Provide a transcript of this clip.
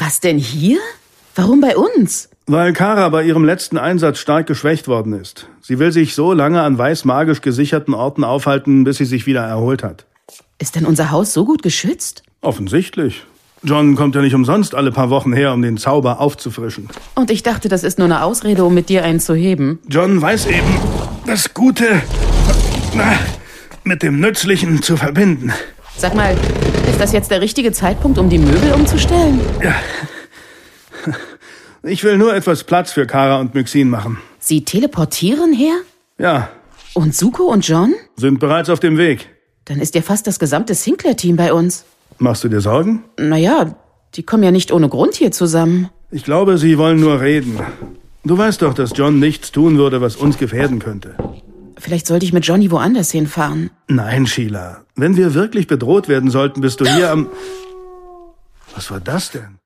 Was denn hier? Warum bei uns? Weil Kara bei ihrem letzten Einsatz stark geschwächt worden ist. Sie will sich so lange an weiß-magisch gesicherten Orten aufhalten, bis sie sich wieder erholt hat. Ist denn unser Haus so gut geschützt? Offensichtlich. John kommt ja nicht umsonst alle paar Wochen her, um den Zauber aufzufrischen. Und ich dachte, das ist nur eine Ausrede, um mit dir einen zu heben. John weiß eben, das Gute mit dem Nützlichen zu verbinden. Sag mal, ist das jetzt der richtige Zeitpunkt, um die Möbel umzustellen? Ja. Ich will nur etwas Platz für Kara und Myxin machen. Sie teleportieren her? Ja. Und Zuko und John? Sind bereits auf dem Weg. Dann ist ja fast das gesamte Sinclair-Team bei uns. Machst du dir Sorgen? Naja, die kommen ja nicht ohne Grund hier zusammen. Ich glaube, sie wollen nur reden. Du weißt doch, dass John nichts tun würde, was uns gefährden könnte. Vielleicht sollte ich mit Johnny woanders hinfahren. Nein, Sheila. Wenn wir wirklich bedroht werden sollten, bist du hier am... Was war das denn?